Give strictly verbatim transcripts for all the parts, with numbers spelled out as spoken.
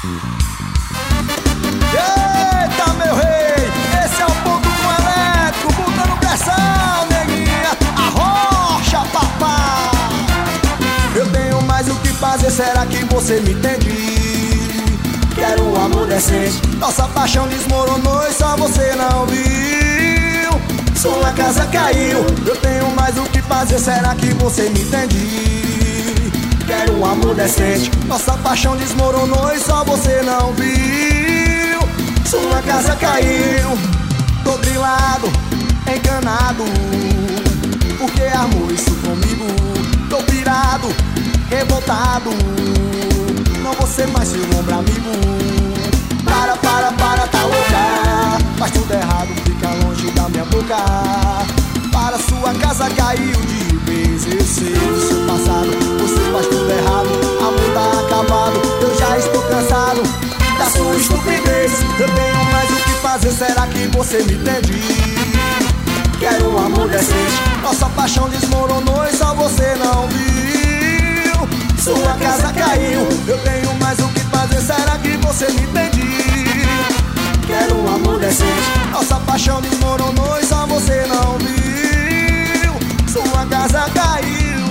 Eita, meu rei, esse é o ponto do elétrico, botando pressão, neguinha, arrocha, papá. Eu tenho mais o que fazer, será que você me entende? Quero um amor decente, nossa paixão desmoronou e só você não viu. Sua casa caiu, eu tenho mais o que fazer, será que você me entende? Quero um amor decente, nossa paixão desmoronou e só você não viu. Sua casa caiu, tô grilado, enganado, porque armou isso comigo. Tô pirado, revoltado, não vou ser mais seu ombro amigo. Para, para, para, tá louca, faz tudo errado, fica longe da minha boca. Para, sua casa caiu de vez, eu sei o seu passado. Você faz tudo errado, amor tá acabado. Eu já estou cansado da sua estupidez. Eu tenho mais o que fazer, será que você me entende? Quero um amor decente, nossa paixão desmoronou e só você não viu. Sua casa caiu, eu tenho mais o que fazer, será que você me entende? Quero um amor decente, nossa paixão desmoronou e só você não viu. Sua casa caiu.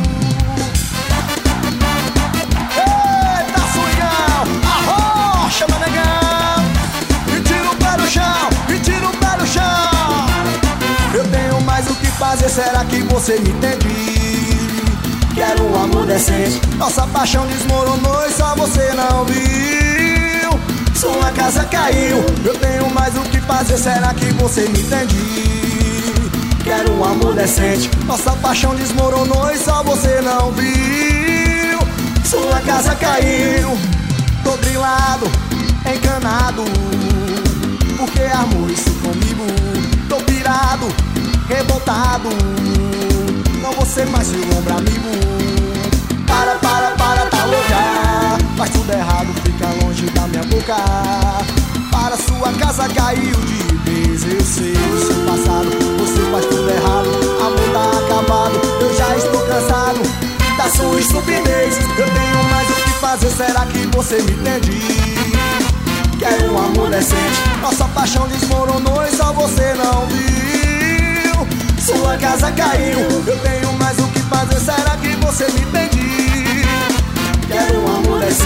Eita, swingão, arrocha, manegão, e tira o pé do chão, e tira o pé do chão. Eu tenho mais o que fazer, será que você me entende? Quero um amor decente, nossa paixão desmoronou e só você não viu. Sua casa caiu, eu tenho mais o que fazer, será que você me entende? Quero um amor decente, nossa paixão desmoronou e só você não viu. Sua casa caiu, tô grilado, enganado, porque armou isso comigo. Tô pirado, revoltado, não vou ser mais seu ombro amigo. Para, para, para, tá louca, faz tudo errado, fica longe da minha boca. Para, sua casa caiu de vez, eu sei o seu passado. Você faz tudo errado, amor tá acabado. Eu já estou cansado da sua estupidez. Eu tenho mais o que fazer, será que você me entende? Quero um amor decente, nossa paixão desmoronou e só você não viu. Sua casa caiu, eu tenho mais o que fazer, será que você me entende? Quero um amor decente,